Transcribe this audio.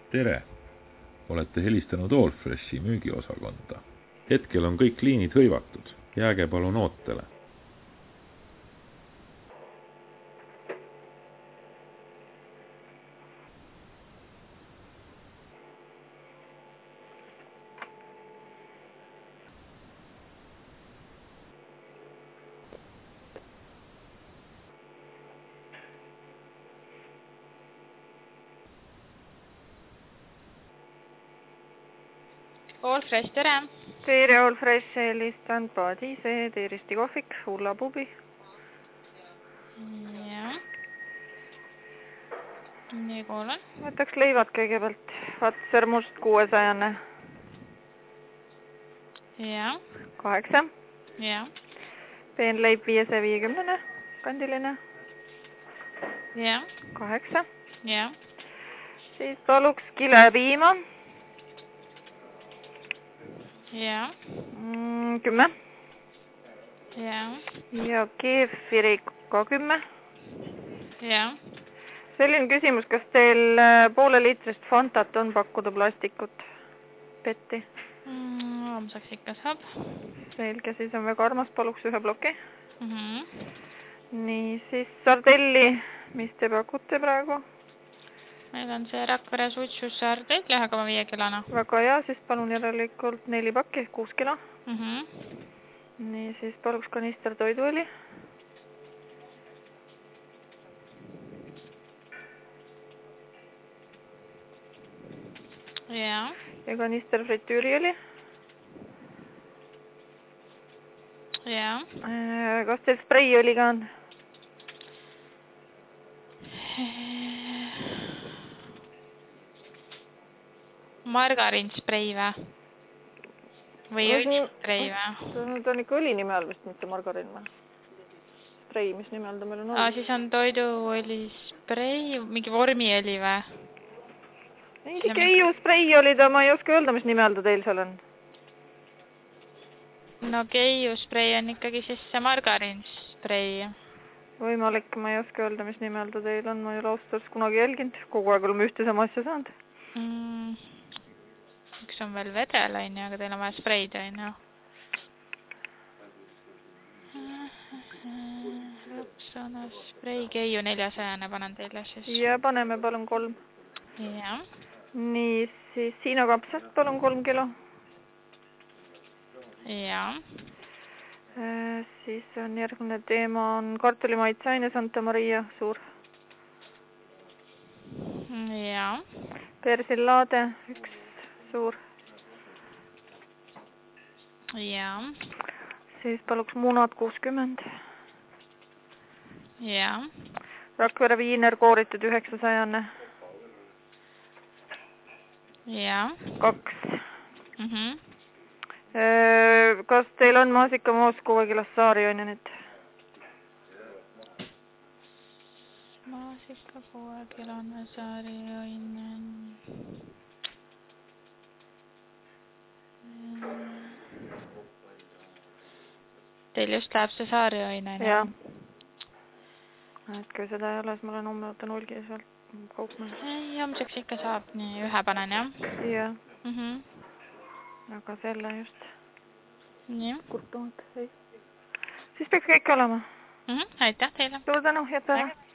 Tere! Olete helistanud Allfreshi müügiosakonda. Hetkel on kõik liinid hõivatud. Jääge palun ootele. Allfresh, tere! Tere, Allfresh, helistanud Padise, Teeristi kohvik, Ullapubi. Jah. Nii kuulen. Võtaks leivad kõigepealt. Vatser must 600. Jah. 8. Jah. Peenleib 550. Kandiline. Jah. 8. Jah. Siis paluks kilepiima. Jah. 10. Jah. Ja keefiri ka 10. Jah. Selline küsimus, kas teil poole liitrist Fantat on pakkuda plastikut petti? Homsaks ikka saab. Selge, siis on väga armas, paluks ühe ploki. Nii, siis sardelli, mis te pakute praegu? Meil on see Rakvere suitsus sardell 1,5 kilona. Väga hea, siis palun järelikult 4 pakki, 6 kilo. Nii, siis paluks kanister toiduõli. Jaa. Ja kanister fritüüriõli. Jaa. Kas teil spreiõli ka on? Margarinsprei või õlisprei või? Ta on ikka õli nime all vist, mitte margarin või? Sprei, mis nime all ta meil on olnud? Siis on toiduõlisprei, mingi vormiõli või? Mingi keiusprei oli ta, ma ei oska öelda, mis nime all ta teil seal on. No keiusprei on ikkagi siis see margarinsprei. Võimalik, ma ei oska öelda, mis nime all ta teil on, ma ei ole ausalt kunagi jälginud, kogu aeg oleme ühte sama asja saanud. Üks on veel vedel, aga teil on vaja spreid, Lõpsana sprei, keiu 400 panen teile siis. Ja paneme palun 3. Jah. Nii, siis siinakapsast palun 3 kilo. Jah. Siis on järgmine teema on kartulimaitsaine Santa Maria, suur. Jah. Persillaade, 1 suur. Jah. Siis paluks munad 60. Jah. Rakvere viiner kooritud 900. Jah. 2. Kas teil on maasikamoos 6 kilost saarionjanit? Maasika 6 kilone saarionjan. Teil just läheb see saarioinen? Jah. Et kui seda ei ole, siis ma olen homme võtan hulgi sealt kaupmees. Ei, homseks ikka saab, nii ühe panen, jah? Jah. Aga selle just. Jah. Kurtumad, ei. Siis peaks kõik olema. Aitäh teile. Suur tänu, head päeva.